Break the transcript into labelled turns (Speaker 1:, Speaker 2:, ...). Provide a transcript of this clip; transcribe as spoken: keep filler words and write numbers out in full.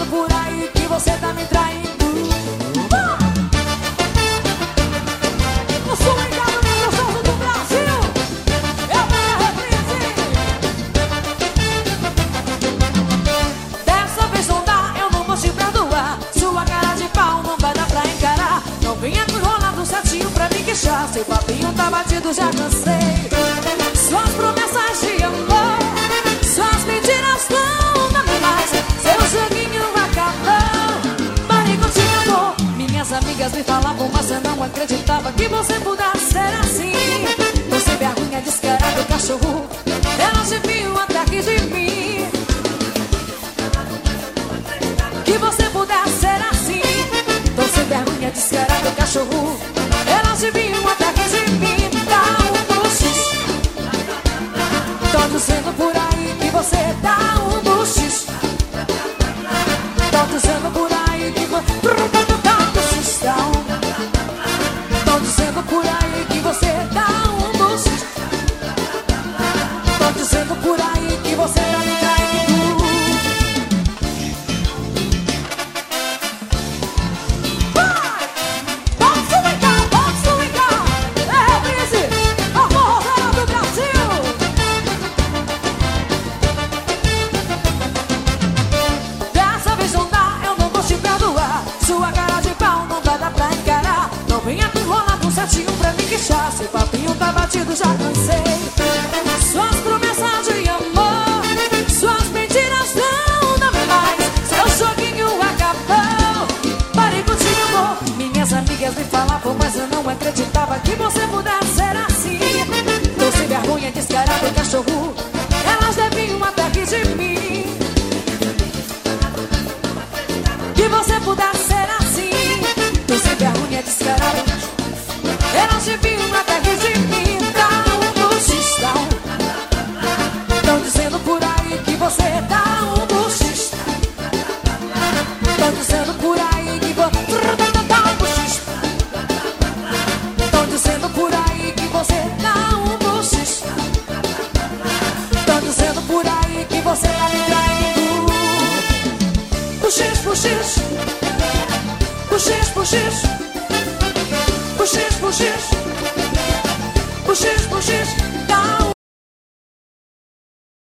Speaker 1: dizendo por aí que você tá me traindo. O som ligado no gostoso do Brasil. Eu vou a reprise. Dessa vez não dá, eu não vou te perdoar. Sua cara de pau não vai dar pra encarar. Não venha com enrolado certinho pra me queixar. Seu papinho tá batido, já cansei. Suas promessas de amor, suas mentiras não dão mais. Seu joguinho acabou. Parei contigo, amor. Minhas amigas me falavam, mas eu não acreditava que você pudesse ser assim. Você vergonha, descarado, cachorro. Elas deviam até aqui de mim. Que você pudesse ser assim. Você vergonha, descarado, cachorro. Elas deviam até aqui de mim. Dá um buchiche. Tô dizendo por aí que você dá um buchiche. Tô dizendo por aí que você dá um buchichão. Tô dizendo por aí que você dá um buchiche. Tô dizendo por aí que você tá me traindo. Vai! Pode swingar, pode swingar. É reprise, a forrozada do Brasil. Dessa vez não dá, eu não vou te perdoar. Sua cara de pau não vai dar pra encarar. Não venha com enrolado certinho pra me queixar. Seu papinho tá batido, já cansei. Suas promessas de amor, suas mentiras não dão mais. Seu joguinho acabou. Parei contigo, amor. Minhas amigas me falavam, mas eu não acreditava que você pudesse ser assim. Tô sem vergonha, descarado, cachorro. Elas deviam até rir de mim. Que você pudesse ser assim. Tô sem vergonha, descarado. Elas deviam até rir de mim. Dá um buchichão. Tão dizendo por aí que você dá um buchiche. Tão dizendo por aí que você dá um buchiche. Tão dizendo por aí que você dá um buchiche. Tão dizendo por aí que você tá me traindo. Buchiche, buchiche. Buchiche, buchiche. Buchiche, buchiche. Buchiche, buchiche. Dá